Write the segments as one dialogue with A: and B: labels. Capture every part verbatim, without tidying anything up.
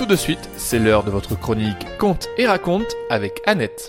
A: tout de suite, c'est l'heure de votre chronique Conte et raconte avec Annette.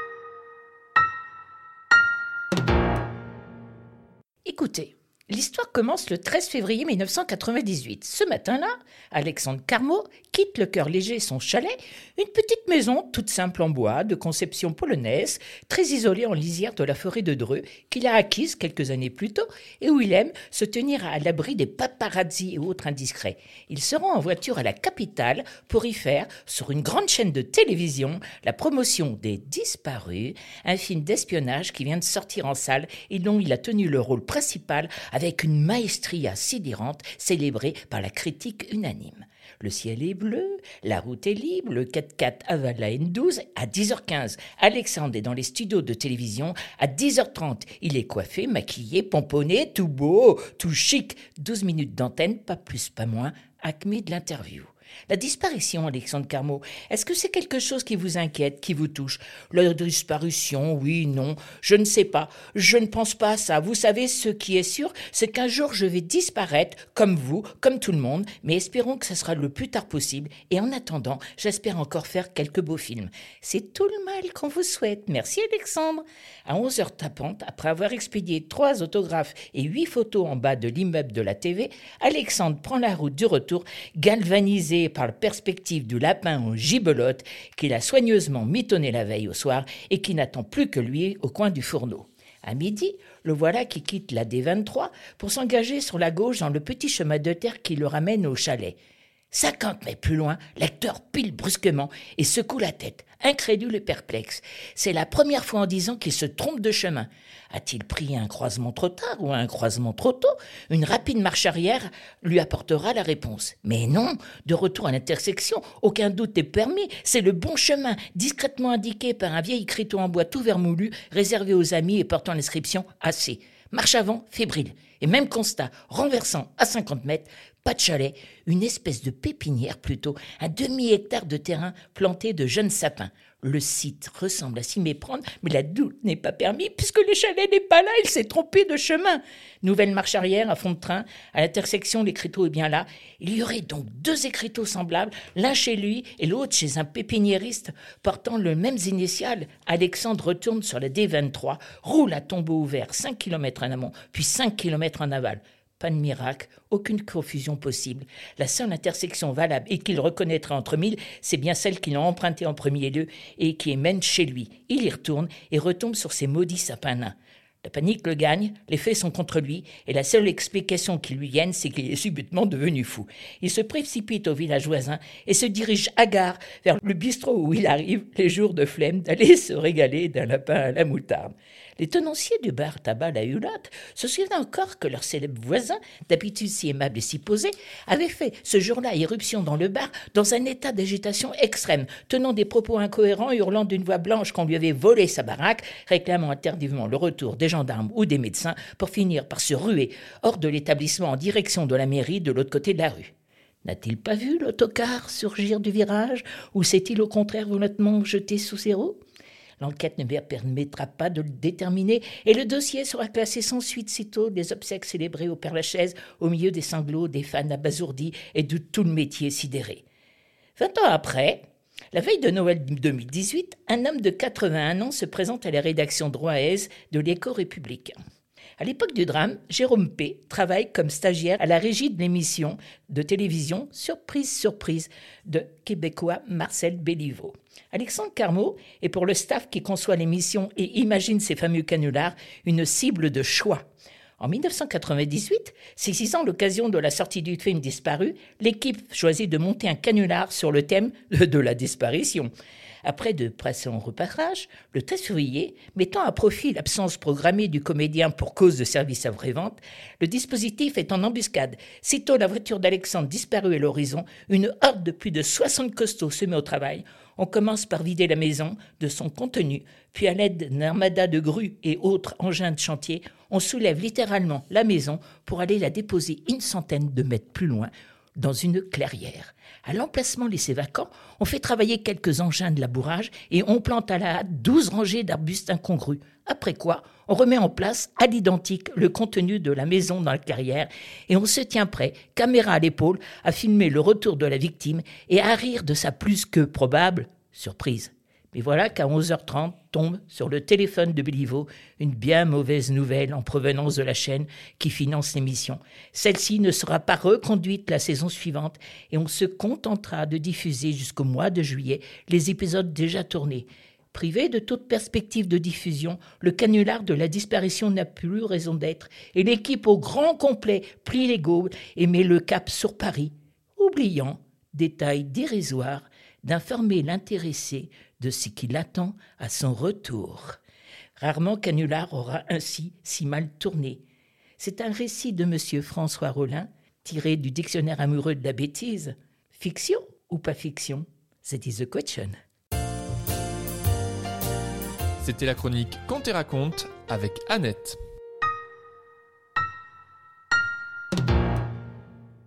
B: Écoutez, l'histoire commence le treize février mille neuf cent quatre-vingt-dix-huit. Ce matin-là, Alexandre Carmeau quitte le cœur léger son chalet, une petite maison toute simple en bois, de conception polonaise, très isolée en lisière de la forêt de Dreux, qu'il a acquise quelques années plus tôt et où il aime se tenir à l'abri des paparazzi et autres indiscrets. Il se rend en voiture à la capitale pour y faire, sur une grande chaîne de télévision, la promotion des Disparus, un film d'espionnage qui vient de sortir en salle et dont il a tenu le rôle principal avec une maestria sidérante célébrée par la critique unanime. Le ciel est bleu, la route est libre, le quatre-quatre avale la N douze. À dix heures quinze, Alexandre est dans les studios de télévision. À dix heures trente, il est coiffé, maquillé, pomponné, tout beau, tout chic. douze minutes d'antenne, pas plus, pas moins, acmé de l'interview. La disparition, Alexandre Carmeau, est-ce que c'est quelque chose qui vous inquiète, qui vous touche ? La disparition, oui, non, je ne sais pas. Je ne pense pas à ça. Vous savez, ce qui est sûr, c'est qu'un jour je vais disparaître, comme vous, comme tout le monde, mais espérons que ça sera le plus tard possible. Et en attendant, j'espère encore faire quelques beaux films. C'est tout le mal qu'on vous souhaite. Merci Alexandre. À onze heures tapantes, après avoir expédié trois autographes et huit photos en bas de l'immeuble de la T V, Alexandre prend la route du retour, galvanisé par la perspective du lapin aux gibelottes qu'il a soigneusement mitonné la veille au soir et qui n'attend plus que lui au coin du fourneau. À midi, le voilà qui quitte la D vingt-trois pour s'engager sur la gauche dans le petit chemin de terre qui le ramène au chalet. Cinquante mètres plus loin, l'acteur pile brusquement et secoue la tête, incrédule et perplexe. C'est la première fois en dix ans qu'il se trompe de chemin. A-t-il pris un croisement trop tard ou un croisement trop tôt ? Une rapide marche arrière lui apportera la réponse. Mais non, de retour à l'intersection, aucun doute n'est permis. C'est le bon chemin, discrètement indiqué par un vieil écriteau en bois tout vermoulu, réservé aux amis et portant l'inscription « A C ». Marche avant, fébrile. Et même constat, renversant à cinquante mètres, pas de chalet, une espèce de pépinière plutôt, un demi-hectare de terrain planté de jeunes sapins. Le site ressemble à s'y méprendre, mais la doute n'est pas permis puisque le chalet n'est pas là, il s'est trompé de chemin. Nouvelle marche arrière à fond de train, à l'intersection l'écriteau est bien là. Il y aurait donc deux écriteaux semblables, l'un chez lui et l'autre chez un pépiniériste portant les mêmes initiales. Alexandre retourne sur la D vingt-trois, roule à tombeau ouvert cinq kilomètres en amont, puis cinq kilomètres en aval. Pas de miracle, aucune confusion possible. La seule intersection valable et qu'il reconnaîtra entre mille, c'est bien celle qu'il a empruntée en premier lieu et qui mène chez lui. Il y retourne et retombe sur ces maudits sapins nains. La panique le gagne, les faits sont contre lui et la seule explication qui lui vienne, c'est qu'il est subitement devenu fou. Il se précipite au village voisin et se dirige hagard vers le bistrot où il arrive, les jours de flemme, d'aller se régaler d'un lapin à la moutarde. Les tenanciers du bar tabac La Hulotte se souviennent encore que leur célèbre voisin, d'habitude si aimable et si posé, avait fait ce jour-là irruption dans le bar dans un état d'agitation extrême, tenant des propos incohérents, hurlant d'une voix blanche qu'on lui avait volé sa baraque, réclamant tardivement le retour des gendarmes ou des médecins pour finir par se ruer hors de l'établissement en direction de la mairie de l'autre côté de la rue. N'a-t-il pas vu l'autocar surgir du virage ou s'est-il au contraire volontairement jeté sous ses roues ? L'enquête ne permettra pas de le déterminer et le dossier sera classé sans suite sitôt des obsèques célébrées au Père-Lachaise au milieu des sanglots des fans abasourdis et de tout le métier sidéré. Vingt ans après, la veille de Noël deux mille dix-huit, un homme de quatre-vingt-un ans se présente à la rédaction droaise de l'Écho républicain. À l'époque du drame, Jérôme P. travaille comme stagiaire à la régie de l'émission de télévision Surprise, Surprise de Québécois Marcel Béliveau. Alexandre Carmeau est pour le staff qui conçoit l'émission et imagine ces fameux canulars une cible de choix. En dix-neuf cent quatre-vingt-dix-huit, saisissant l'occasion de la sortie du film Disparu, l'équipe choisit de monter un canular sur le thème de la disparition. Après de précédents reparages, le treize février, mettant à profit l'absence programmée du comédien pour cause de service après-vente, le dispositif est en embuscade. Sitôt la voiture d'Alexandre disparue à l'horizon, une horde de plus de soixante costauds se met au travail. On commence par vider la maison de son contenu, puis à l'aide d'un armada de grues et autres engins de chantier, on soulève littéralement la maison pour aller la déposer une centaine de mètres plus loin, dans une clairière. À l'emplacement laissé vacant, on fait travailler quelques engins de labourage et on plante à la hâte douze rangées d'arbustes incongrus. Après quoi, on remet en place à l'identique le contenu de la maison dans la clairière et on se tient prêt, caméra à l'épaule, à filmer le retour de la victime et à rire de sa plus que probable surprise. Mais voilà qu'à onze heures trente tombe sur le téléphone de Béliveau une bien mauvaise nouvelle en provenance de la chaîne qui finance l'émission. Celle-ci ne sera pas reconduite la saison suivante et on se contentera de diffuser jusqu'au mois de juillet les épisodes déjà tournés. Privé de toute perspective de diffusion, le canular de la disparition n'a plus raison d'être et l'équipe au grand complet plie les gaules et met le cap sur Paris, oubliant, détail dérisoire, d'informer l'intéressé de ce qui l'attend à son retour. Rarement Canular aura ainsi si mal tourné. C'est un récit de monsieur François Rollin, tiré du dictionnaire amoureux de la bêtise. Fiction ou pas fiction? That is the question.
A: C'était la chronique Conte et raconte avec Annette.